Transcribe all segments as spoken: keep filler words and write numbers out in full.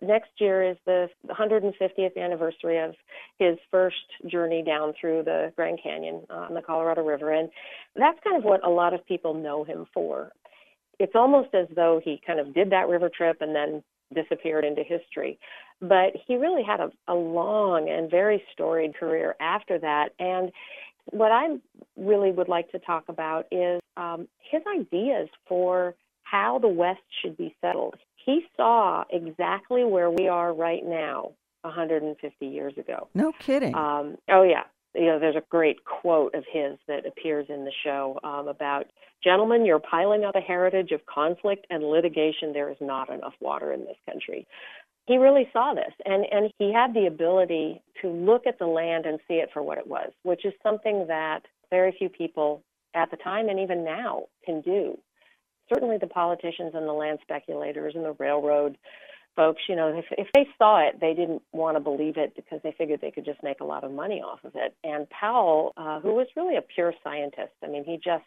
next year is the one hundred fiftieth anniversary of his first journey down through the Grand Canyon on the Colorado River. And that's kind of what a lot of people know him for. It's almost as though he kind of did that river trip and then disappeared into history. But he really had a, a long and very storied career after that. And what I really would like to talk about is um, his ideas for how the West should be settled. He saw exactly where we are right now one hundred fifty years ago. No kidding. Um, oh, yeah. You know, there's a great quote of his that appears in the show um, about, "Gentlemen, you're piling up a heritage of conflict and litigation. There is not enough water in this country." He really saw this, and, and he had the ability to look at the land and see it for what it was, which is something that very few people at the time and even now can do. Certainly the politicians and the land speculators and the railroad folks, you know, if, if they saw it, they didn't want to believe it because they figured they could just make a lot of money off of it. And Powell, uh, who was really a pure scientist, I mean, he just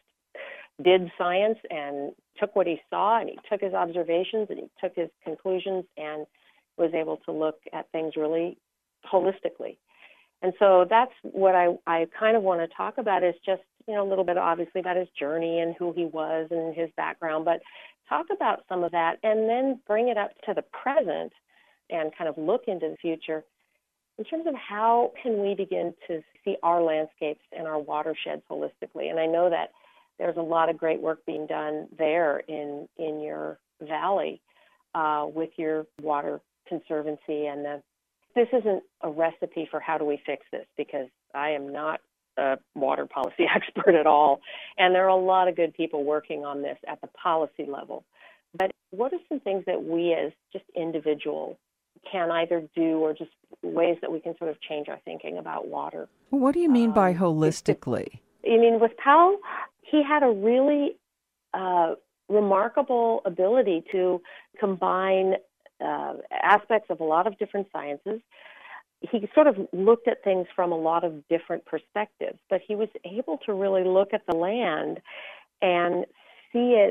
did science and took what he saw, and he took his observations and he took his conclusions and was able to look at things really holistically. And so that's what I, I kind of want to talk about is just, you know, a little bit obviously about his journey and who he was and his background, but talk about some of that and then bring it up to the present and kind of look into the future in terms of how can we begin to see our landscapes and our watersheds holistically. And I know that there's a lot of great work being done there in, in your valley uh, with your water conservancy. And the, this isn't a recipe for how do we fix this, because I am not a water policy expert at all. And there are a lot of good people working on this at the policy level. But what are some things that we as just individuals can either do or just ways that we can sort of change our thinking about water? What do you mean um, by holistically? I mean, with Powell, he had a really uh, remarkable ability to combine uh, aspects of a lot of different sciences. He sort of looked at things from a lot of different perspectives, but he was able to really look at the land and see it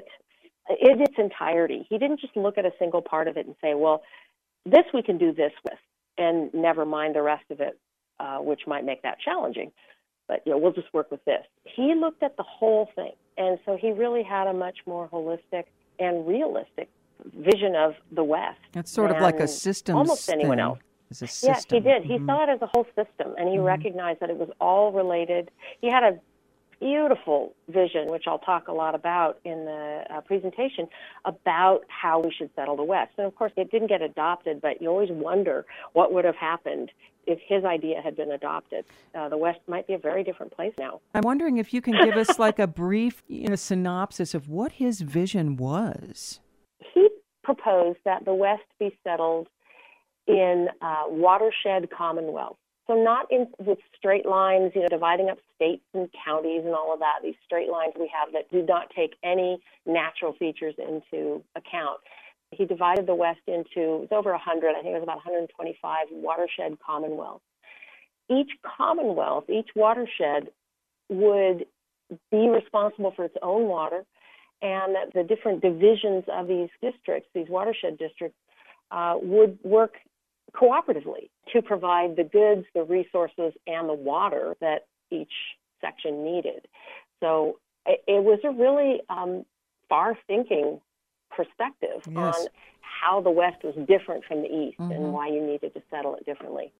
in its entirety. He didn't just look at a single part of it and say, well, this we can do this with, and never mind the rest of it, uh, which might make that challenging. But, you know, we'll just work with this. He looked at the whole thing, and so he really had a much more holistic and realistic vision of the West. It's sort of like a systems almost anyone thing. else. As a system. Yes, he did. He mm-hmm. saw it as a whole system, and he mm-hmm. recognized that it was all related. He had a beautiful vision, which I'll talk a lot about in the uh, presentation, about how we should settle the West. And, of course, it didn't get adopted, but you always wonder what would have happened if his idea had been adopted. Uh, the West might be a very different place now. I'm wondering if you can give us like a brief you know, synopsis of what his vision was. He proposed that the West be settled in uh, watershed commonwealth. So not in with straight lines, you know, dividing up states and counties and all of that, these straight lines we have that do not take any natural features into account. He divided the West into, it's over one hundred, I think it was about one hundred twenty-five watershed commonwealths. Each commonwealth, each watershed would be responsible for its own water, and that the different divisions of these districts, these watershed districts, uh, would work cooperatively to provide the goods, the resources, and the water that each section needed. So it, it was a really um, far-thinking perspective yes. on how the West was different from the East mm-hmm. and why you needed to settle it differently.